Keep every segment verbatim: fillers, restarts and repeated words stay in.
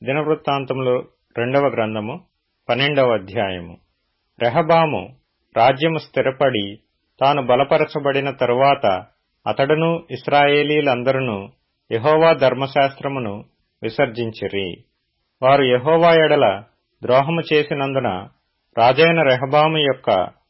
దినవృత్తాంతములు రెండవ గ్రంథము పన్నెండవ అధ్యాయము. రెహబాము రాజ్యము స్థిరపడి తాను బలపరచబడిన తరువాత అతడును ఇశ్రాయేలీలందరును యెహోవా ధర్మశాస్త్రమును విసర్జించిరి. వారు యెహోవా ఎడల ద్రోహము చేసినందున రాజైన రెహబాము యొక్క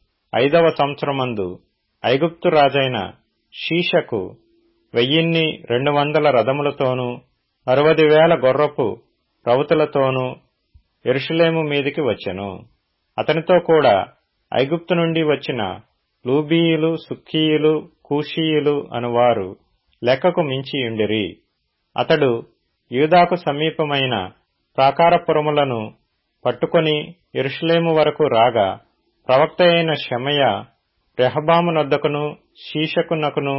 ఐదవ సంవత్సరమందు ఐగుప్తు రాజైన షీషకు వెయ్యిన్ని రెండు వందల రథములతోనూ అరవది వేల గొర్రపు రౌతులతోనూ యెరూషలేము మీదికి వచ్చెను. అతనితో కూడా ఐగుప్తు నుండి వచ్చిన లూబీయులు, సుక్కీయులు, కూషీయులు అనువారు లెక్కకు మించియుండిరి. అతడు యూదాకు సమీపమైన ప్రాకారపురములను పట్టుకొని యెరూషలేము వరకు రాగా, ప్రవక్త అయిన షెమయా రెహబామునొద్దకును షీషకునకును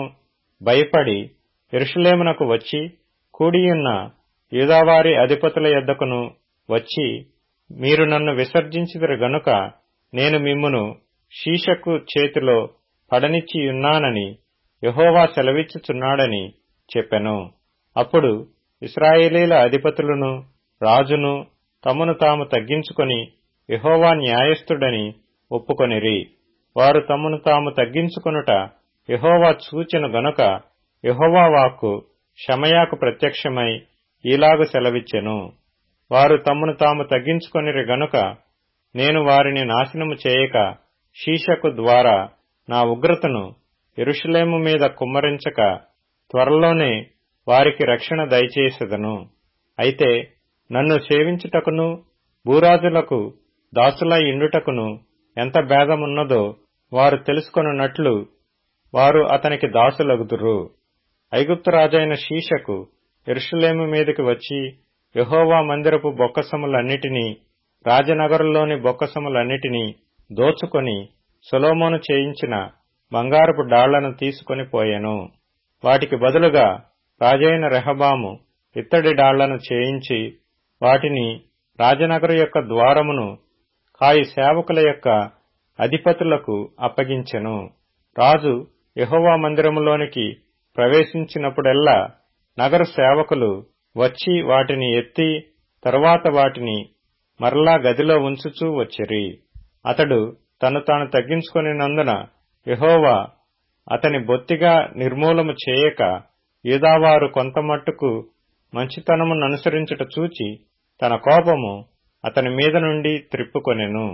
భయపడి యెరూషలేమునకు వచ్చి కూడియున్న యూదావారి అధిపతుల యొద్దకును వచ్చి, మీరు నన్ను విసర్జించితిరి గనుక నేను మిమ్మును షీషకు చేతిలో పడనిచ్చియున్నానని యెహోవా సెలవిచ్చుచున్నాడని చెప్పెను. అప్పుడు ఇశ్రాయేలీల అధిపతులను రాజును తమను తాము తగ్గించుకొని యెహోవా న్యాయస్థుడని ఒప్పుకొనిరి. వారు తమను తాము తగ్గించుకొనుట యెహోవా చూచెను గనుక యెహోవా వాక్కు షెమయాకు ప్రత్యక్షమై ఈలాగు సెలవిచ్చెను. వారు తమను తాము తగ్గించుకొనిరి గనుక నేను వారిని నాశనము చేయక షీషకు ద్వారా నా ఉగ్రతను యెరూషలేము మీద కుమ్మరించక త్వరలోనే వారికి రక్షణ దయచేసెదను. అయితే నన్ను సేవించుటకును భూరాజులకు దాసులై ఇండుటకును ఎంత భేదమున్నదో వారు తెలుసుకొనున్నట్లు వారు అతనికి దాసులగుదురు. ఐగుప్తు రాజైన షీషకు యెరూషలేము మీదకి వచ్చి యెహోవా మందిరపు బొక్కసములన్నిటినీ రాజనగరులోని బొక్కసములన్నిటినీ దోచుకొని సొలొమోను చేయించిన బంగారపు డాళ్లను తీసుకొని పోయెను. వాటికి బదులుగా రాజైన రెహబాము ఇత్తడి డాళ్లను చేయించి వాటిని రాజనగరు యొక్క ద్వారమును కాయి సేవకుల యొక్క అధిపతులకు అప్పగించెను. రాజు యెహోవా మందిరములోనికి ప్రవేశించినప్పుడెల్లా నగర సేవకులు వచ్చి వాటిని ఎత్తి తరువాత వాటిని మరలా గదిలో ఉంచుచూ వచ్చిరి. అతడు తను తాను తగ్గించుకొనినందున యెహోవా అతని బొత్తిగా నిర్మూలము చేయక యూదావారు కొంతమట్టుకు మంచితనముననుసరించుట చూచి తన కోపము అతని మీద నుండి త్రిప్పుకొనెను.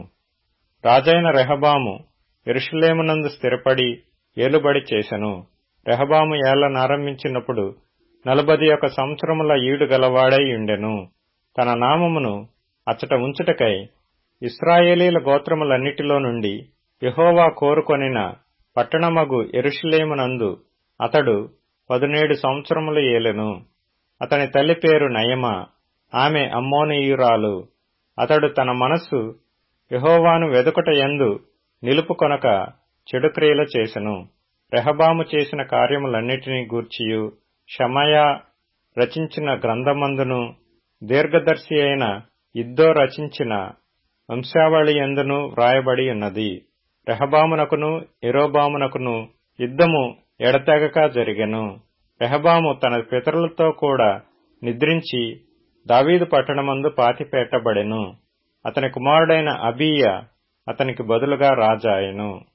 రాజైన రెహబాము యెరూషలేమునందు స్థిరపడి ఏలుబడి చేసెను. రెహబాము ఏలనారంభించినప్పుడు నలభది ఒక సంవత్సరముల ఈడు గలవాడై ఉండెను. తన నామమును అచ్చట ఉంచుటకై ఇశ్రాయేలీల గోత్రములన్నిటిలో నుండి యెహోవా కోరుకొనిన పట్టణమగు యెరూషలేమునందు అతడు పదునేడు సంవత్సరములు ఏలెను. అతని తల్లి పేరు నయమా, ఆమె అమ్మోనీయురాలు. అతడు తన మనస్సు యెహోవాను వెదుకుట యందు నిలుపుకొనక చెడు క్రియలు చేసెను. రెహబాము చేసిన కార్యములన్నిటినీ గూర్చియు షెమయా రచించిన గ్రంథమందును దీర్ఘదర్శి అయిన ఇద్దో రచించిన వంశావళి యందును వ్రాయబడి ఉన్నది. రెహబామునకును యరొబామునకును యుద్ధము ఎడతెగక జరిగెను. రెహబాము తన పితరులతో కూడా నిద్రించి దావీదు పట్టణమందు పాతిపెట్టబడెను. అతని కుమారుడైన అబీయా అతనికి బదులుగా రాజాయెను.